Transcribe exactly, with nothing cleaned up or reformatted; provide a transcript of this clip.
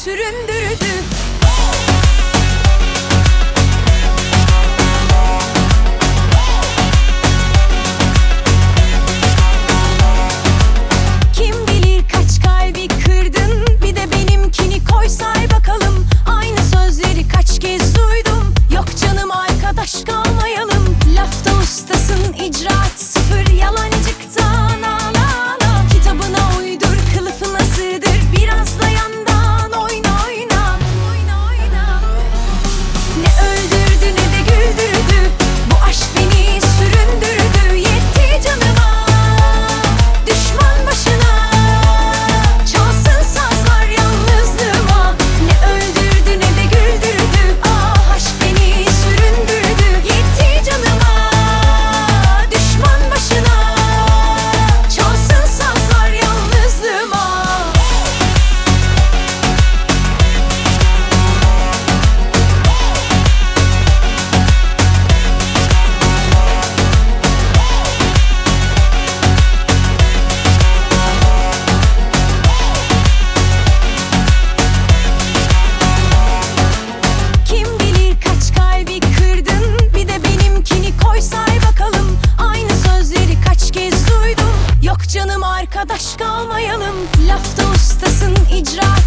süründürdü. Kim bilir kaç kalbi kırdın, bir de benimkini koy say bakalım. Aynı sözleri kaç kez duydum, yok canım arkadaş kalmayalım. Lafta ustasın, icraat sıfır, yalancıktan ağla ağla. Kitabına uydur, kılıfına sığdır, biraz da yandan oyna oyna. Oyna oyna. Ne öldürdü ne de güldürdü, bu aşk beni süründürdü. Yetti canıma, düşman başına, çalsın sazlar yalnızlığıma. Ne öldürdü ne de güldürdü, ah aşk beni süründürdü. Yetti canıma, düşman başına, çalsın sazlar yalnızlığıma. Kim bilir kaç kalbi kırdın, bir de benimkini koy say bakalım. Aynı sözleri kaç kez duydum, yok canım arkadaş kalmayalım. Lafta ustasın, icraat